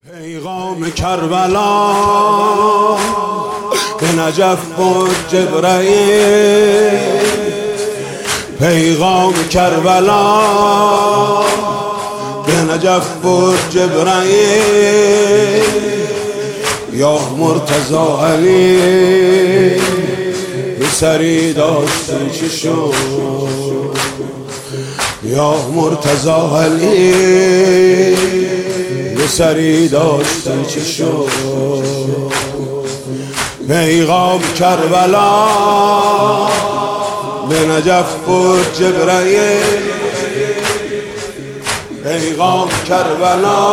پیغام کربلا به نجف بود جبرئیل، پیغام کربلا به نجف بود جبرئیل. یا مرتضی علی سری داشتی چی شد، یا مرتضی علی سری داشتی چی شد. پیغام کربلا به نجف بود جبرئیل، پیغام کربلا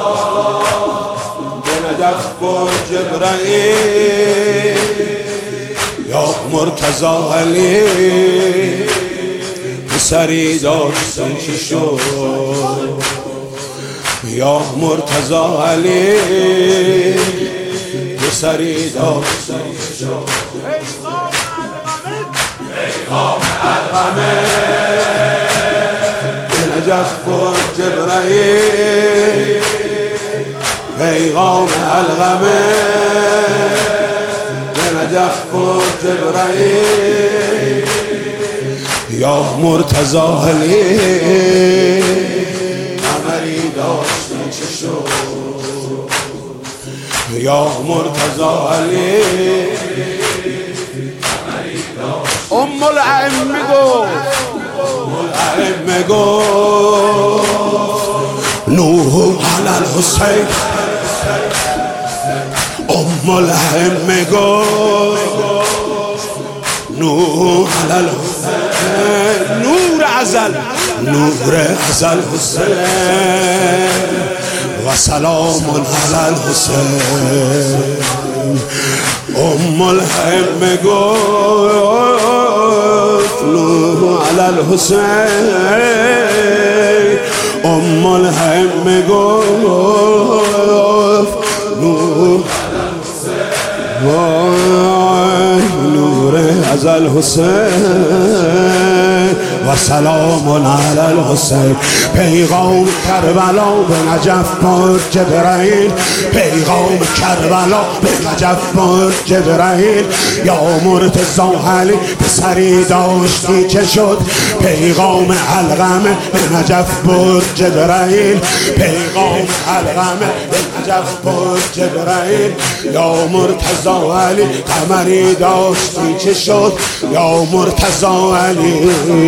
به نجف بود جبرئیل. یا مرتضی علی سری داشتی چی شد، یا مرتضی علی سری داشتی چی شد. پیغام الغمه به نجف بود جبرئیل، پیغام الغمه به نجف بود جبرئیل. یا مرتضی علی قمری داشتی چه شد، یا مرتضی علی قمری داشتی. ام الائمه میگفت نوح علی الحسین، ام الائمه میگفت نوح علی الحسین، نور ازل حسین و سلام علی الحسین. ام الائمه میگفت نوح علی الحسین، ام الائمه میگفت نوح نور از الحسین و سلام علی الحسین. پیغام کربلا به نجف بود جبرئیل، پیغام کربلا به نجف بود جبرئیل. یا مرتضی علی پسری داشتی چه شد، پیغام الغمه به نجف بود جبرئیل، پیغام الغمه به نجف بود جبرئیل. یا مرتضی علی قمری داشتی چه شد، یا مرتضی علی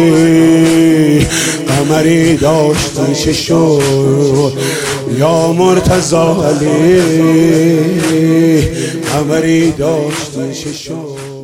قمری داشتی چه شد، یا مرتضی علی قمری داشتی چه شد.